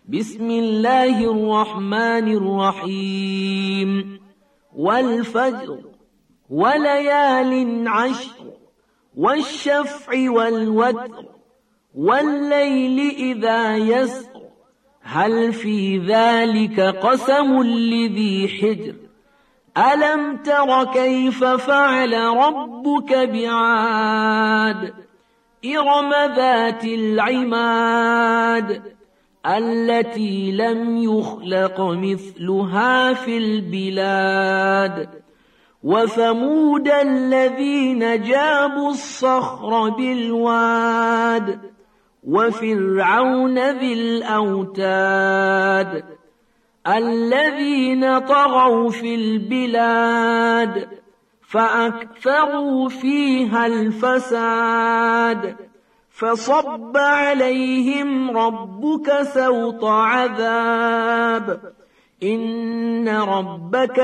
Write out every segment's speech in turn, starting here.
بسم الله الرحمن الرحيم والفجر وليال عشر والشفع والوتر والليل إذا يسر هل في ذلك قسم لذي حجر ألم تر كيف فعل ربك بعاد إرم ذات العماد التي لم يخلق مثلها في البلاد وثمود الذين جابوا الصخر بالواد وفرعون ذي الأوتاد الذين طغوا في البلاد فأكثروا فيها الفساد فصب عليهم ربك سوط عذاب إن ربك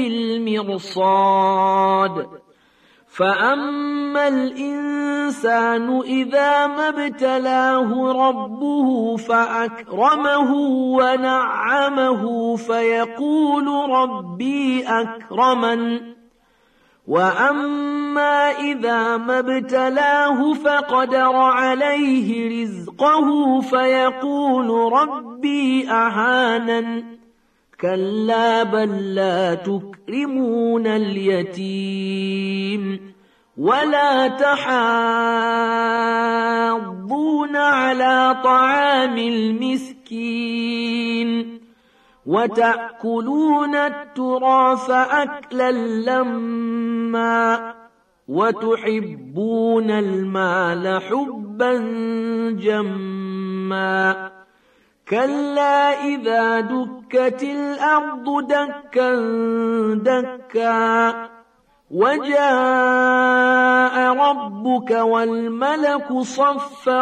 لبالمرصاد فأما الإنسان إذا ما ابتلاه ربه فأكرمه ونعمه فيقول ربي أكرمن وأما إذا ما ابتلاه فقدر عليه رزقه فيقول ربي أهانن كلا بل لا تكرمون اليتيم ولا تحاضون على طعام المسكين وتأكلون التراث أكلا لما وتحبون المال حبا جما كلا إذا دكت الأرض دكا دكا وجاء ربك والملك صفا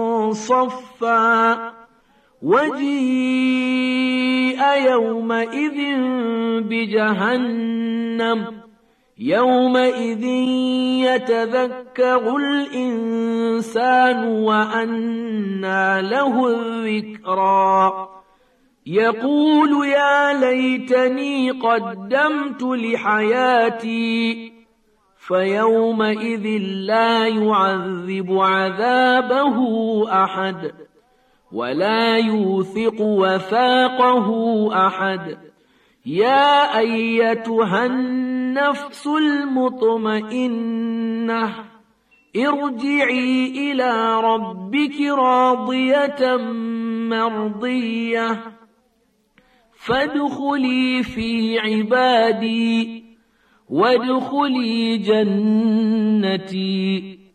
صفا وجيء يومئذ بجهنم يومئذ يتذكر الإنسان وأنى له الذكرى يقول يا ليتني قدمت لحياتي فيومئذ لا يعذب عذابه أحد ولا يوثق وثاقه أحد يا أيتها النفس المطمئنة ارجعي إلى ربك راضية مرضية فادخلي في عبادي وادخلي جنتي